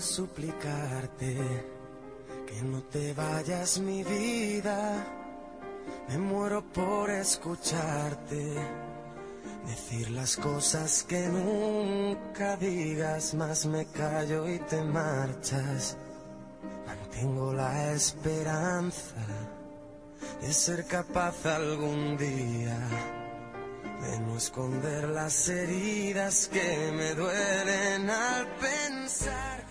suplicarte que no te vayas, mi vida. Me muero por escucharte decir las cosas que nunca digas, mas me callo y te marchas. Mantengo la esperanza de ser capaz algún día de no esconder las heridas que me duelen al pensar